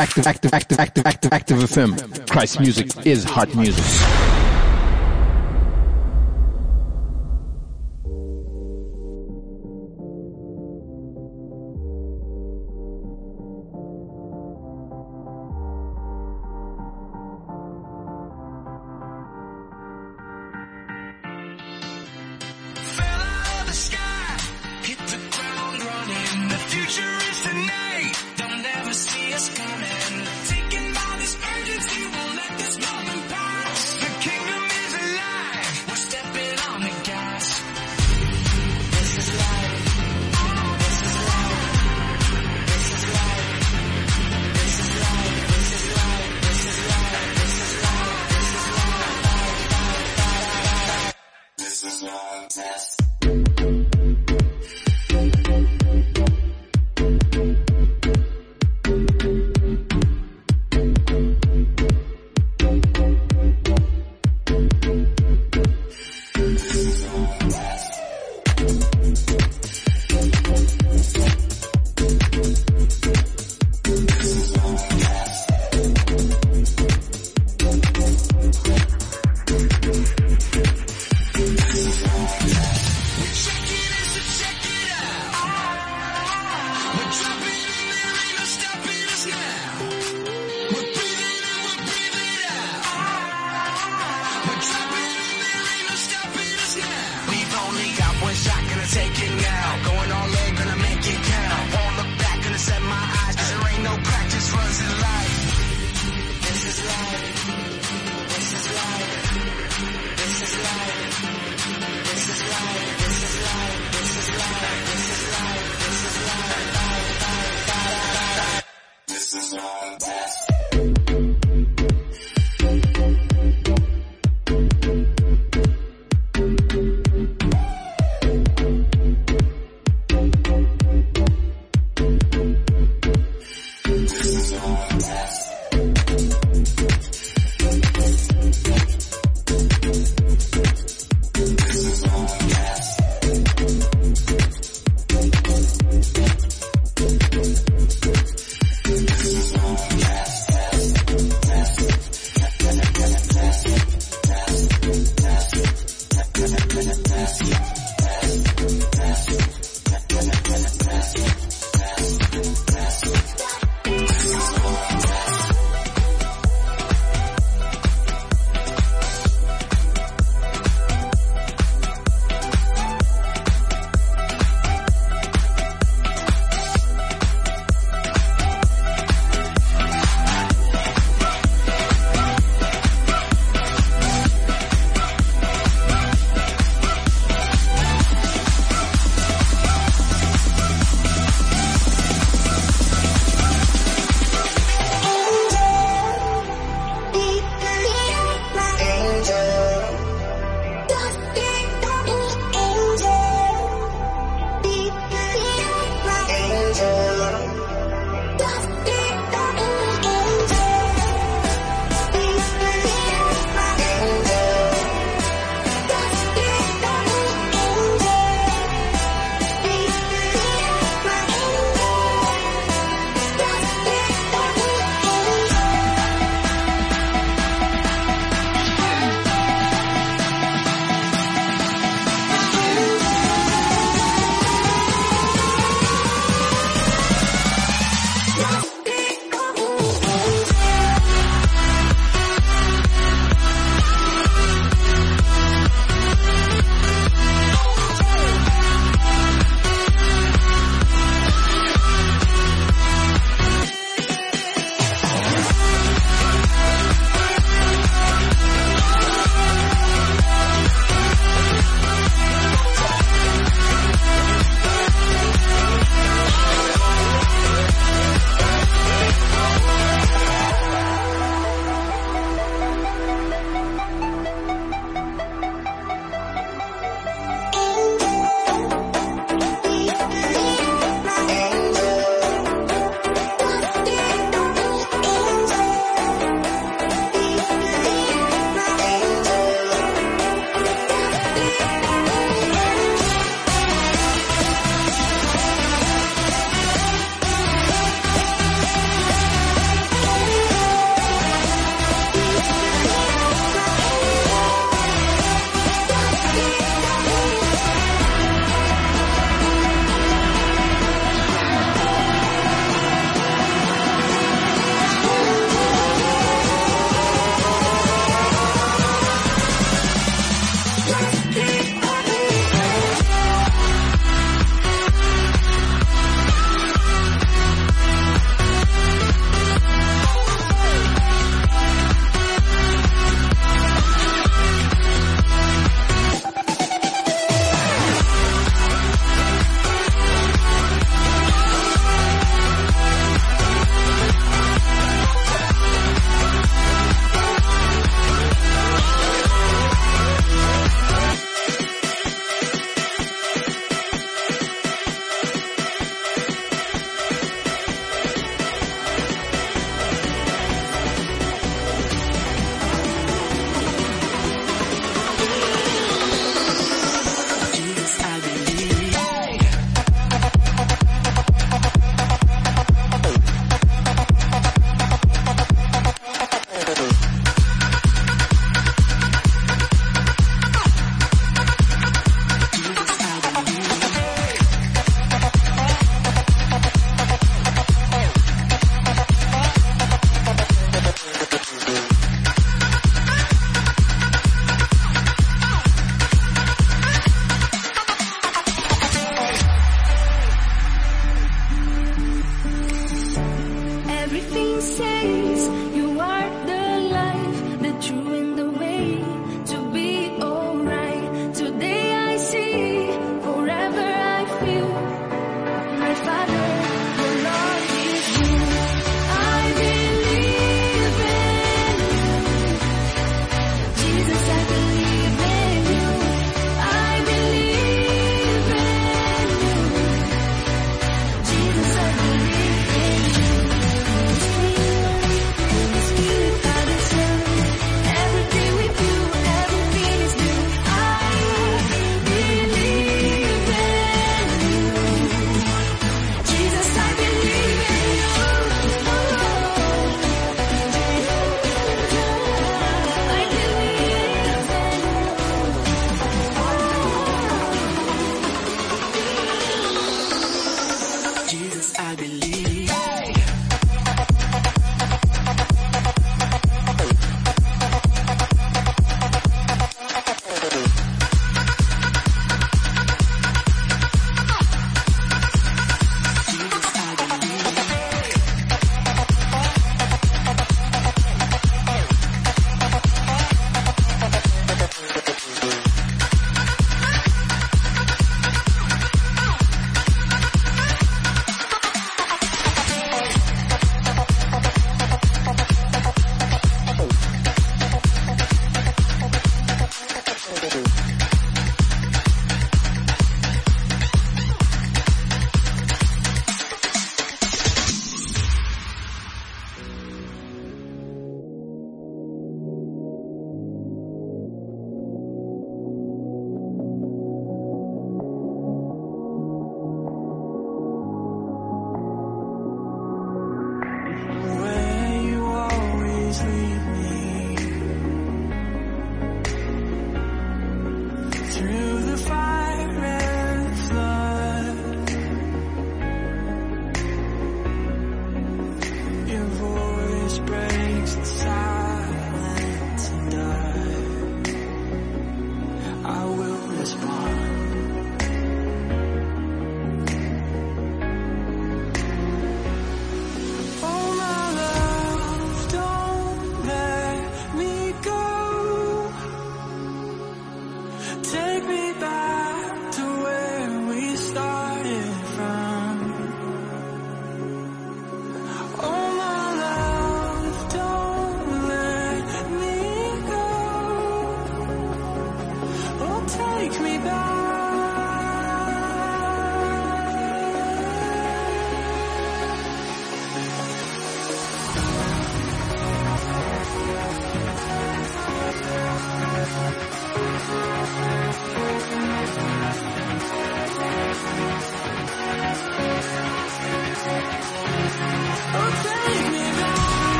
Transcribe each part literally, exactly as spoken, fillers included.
Active, active, active, active, active, active F M. Christ music is heart music. This is says you are the life, the truth and the way to be alright. Today I see, forever I feel, my Father, your love is you. I believe in you, Jesus, I believe in you. I believe in you, Jesus, I believe in you. The Spirit, Father, Son, everything with you, everything is new. I believe in you, Jesus, I believe in you. I believe in you. Jesus, I believe.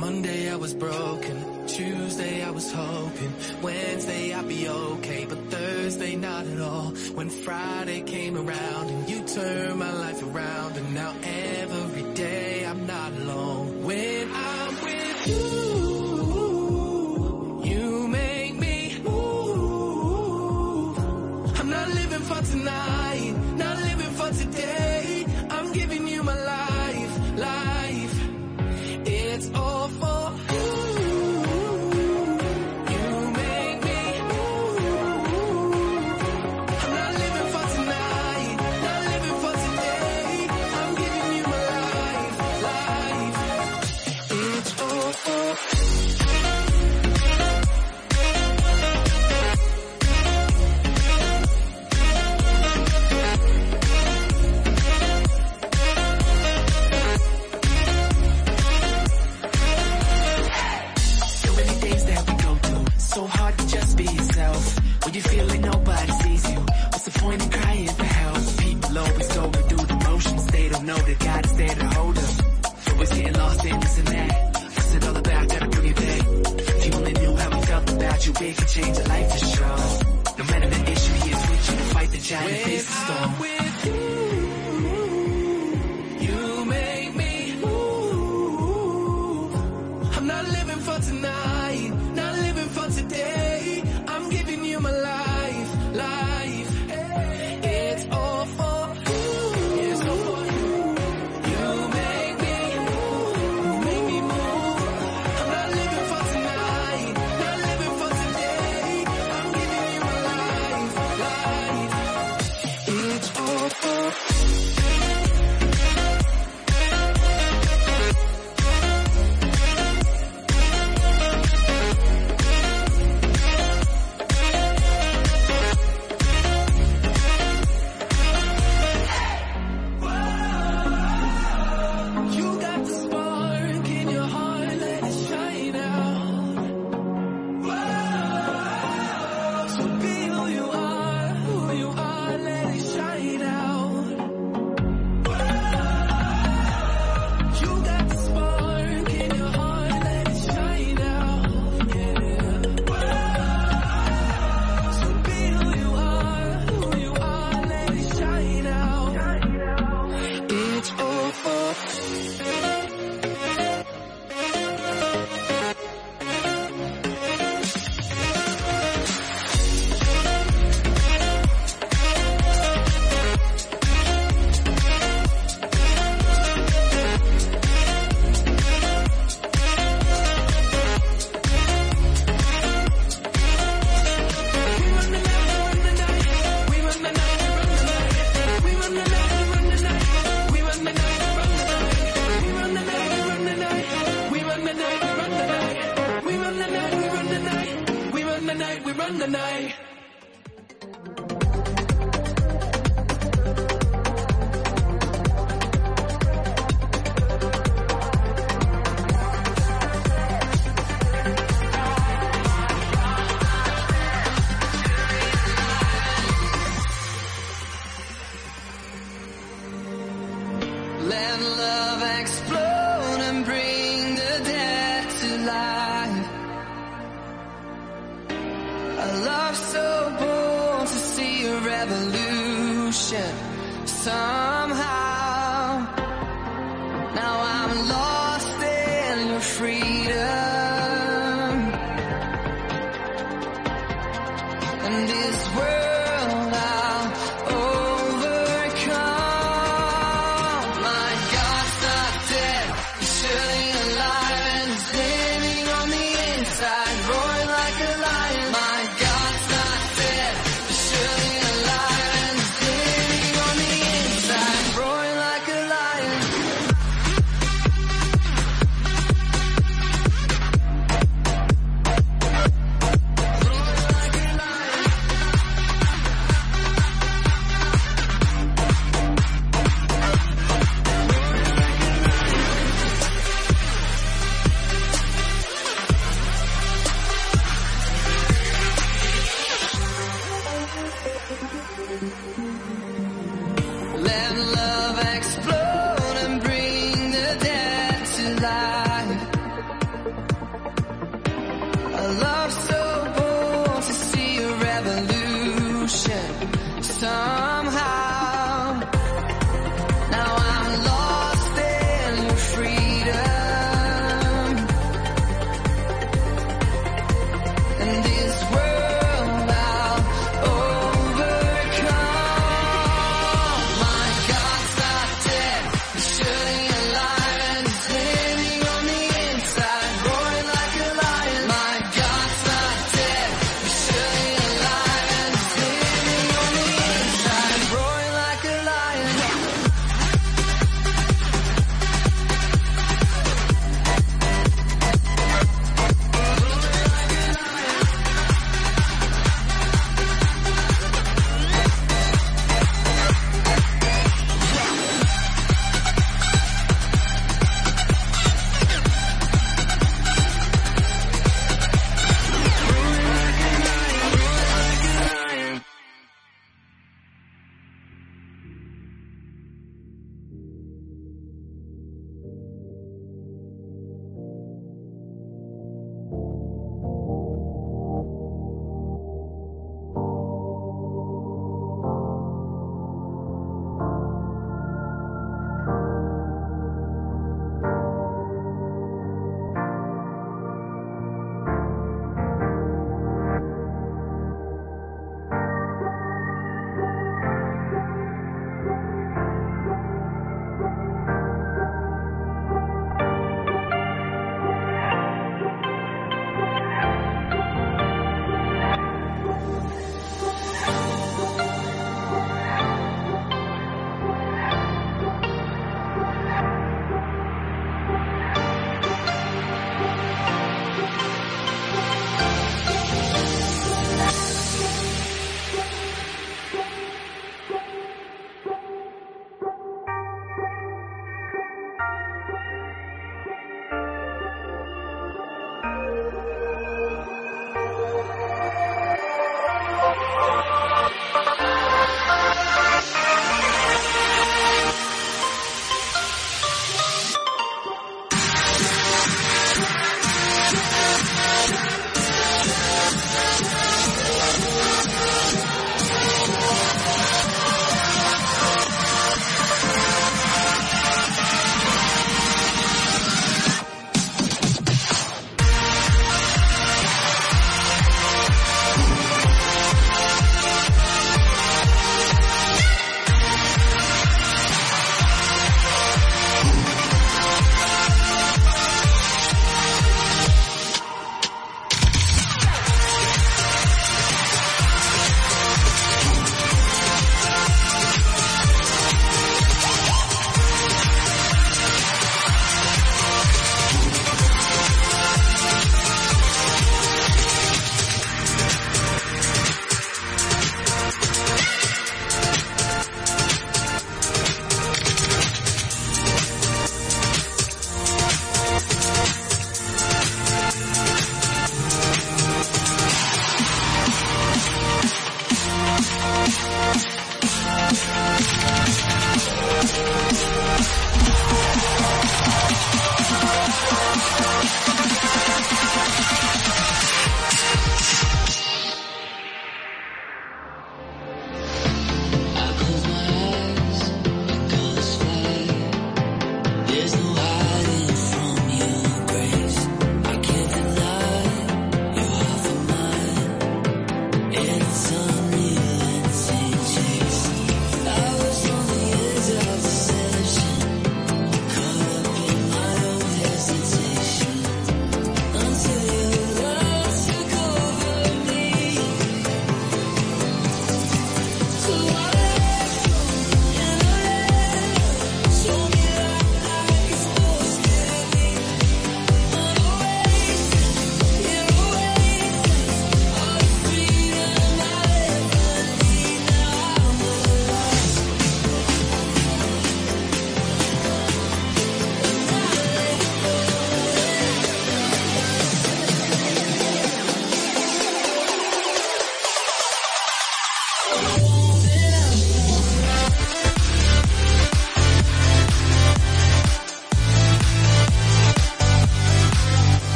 Monday I was broken, Tuesday I was hoping, Wednesday I'd be okay, but Thursday not at all. When Friday came around and you turned my life around, and now every day I'm not alone. When I'm with you, you make me move. I'm not living for tonight, not living for today. I'm giving you my life, life. It's all for you. You make me move. I'm not living for tonight, not living for today. I'm giving you my life, life. It's all for so hard to just be yourself. When you feel like nobody sees you, what's the point in crying for help? People always going through the motions, they don't know that God is there to hold them. Always getting lost in this and that. What's it all about? Gotta bring it back. If you only knew how we felt about you, it could change your life for sure. No matter the issue, he is with you to fight the giant and face the storm. With you, you make me move. I'm not living for tonight, not living for today. I'm giving you my life, life. It's all for you. It's all for you. You make me move. You make me move. I'm not living for tonight, not living for today. I'm giving you my life, life. It's all for you. You got the spark in your heart, let it shine out. So be who you are, who you are, let it shine out. You got the spark in your heart, let it shine out. Yeah. So be who you are, who you are, let it shine out. It's all for we run the night, we run the night, we run the night, we run the night, we run the night, we run the night, we run the night, we run the night, we run the night, we run the night, we run the night, we run the night. Let love explode and bring the dead to life. A love so bold to see a revolution somehow. Now I'm lost in your freedom, and this world I'll overcome. My God's not dead, he's surely alive, and he's living on the inside, roaring like a lion. My God's not dead, he's surely alive, and he's living on the inside, roaring like a lion. Let love explode and bring the dead to life. time.